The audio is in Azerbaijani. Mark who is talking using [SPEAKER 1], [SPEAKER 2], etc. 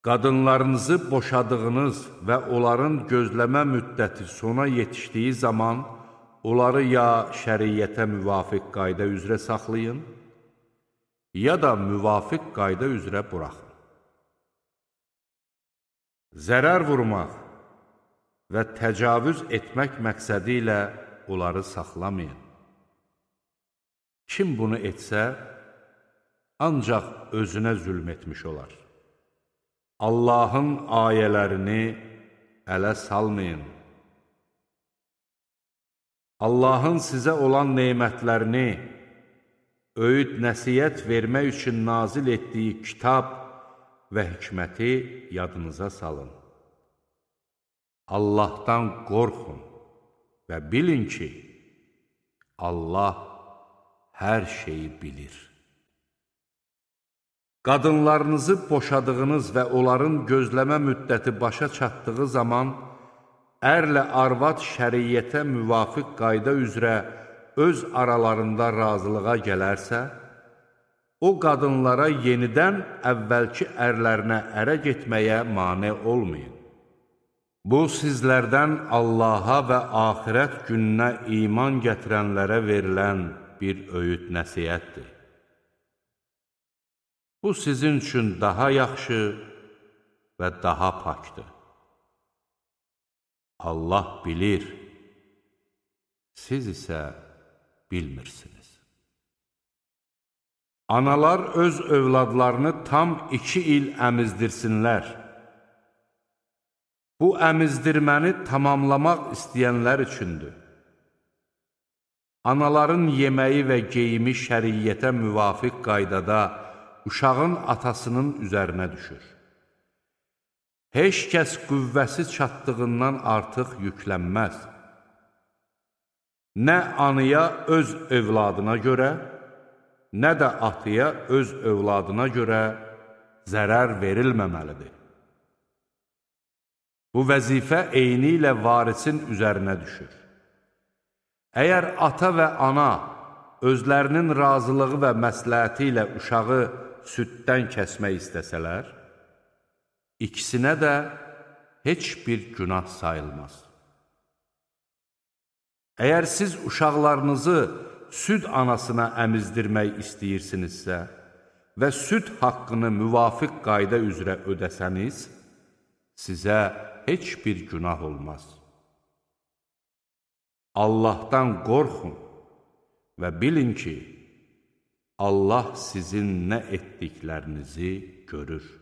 [SPEAKER 1] Qadınlarınızı boşadığınız və onların gözləmə müddəti sona yetişdiyi zaman, onları ya şəriyyətə müvafiq qayda üzrə saxlayın, ya da müvafiq qayda üzrə buraxın. Zərər vurmaq və təcavüz etmək məqsədi ilə onları saxlamayın. Kim bunu etsə, ancaq özünə zülm etmiş olar. Allahın ayələrini ələ salmayın. Allahın sizə olan neymətlərini, öyüd nəsiyyət vermək üçün nazil etdiyi kitab və hikməti yadınıza salın. Allahdan qorxun və bilin ki, Allah hər şeyi bilir. Qadınlarınızı boşadığınız və onların gözləmə müddəti başa çatdığı zaman, ərlə arvad şəriyyətə müvafiq qayda üzrə öz aralarında razılığa gələrsə, o qadınlara yenidən əvvəlki ərlərinə ərə getməyə mane olmayın. Bu, sizlərdən Allaha və axirət gününə iman gətirənlərə verilən bir öyüd nəsiyyətdir. Bu, sizin üçün daha yaxşı və daha pakdır. Allah bilir, siz isə bilmirsiniz. Analar öz övladlarını tam 2 il əmizdirsinlər. Bu, əmizdirməni tamamlamaq istəyənlər üçündür. Anaların yeməyi və geyimi şəriyyətə müvafiq qaydada uşağın atasının üzərinə düşür. Heç kəs qüvvəsi çatdığından artıq yüklənməz. Nə anıya öz övladına görə, nə də atıya öz övladına görə zərər verilməməlidir. Bu vəzifə eyni ilə varisin üzərinə düşür. Əgər ata və ana özlərinin razılığı və məsləhəti ilə uşağı süddən kəsmək istəsələr, ikisinə də heç bir günah sayılmaz. Əgər siz uşaqlarınızı süd anasına əmizdirmək istəyirsinizsə və süd haqqını müvafiq qayda üzrə ödəsəniz, sizə heç bir günah olmaz. Allahdan qorxun və bilin ki, Allah sizin nə etdiklərinizi görür.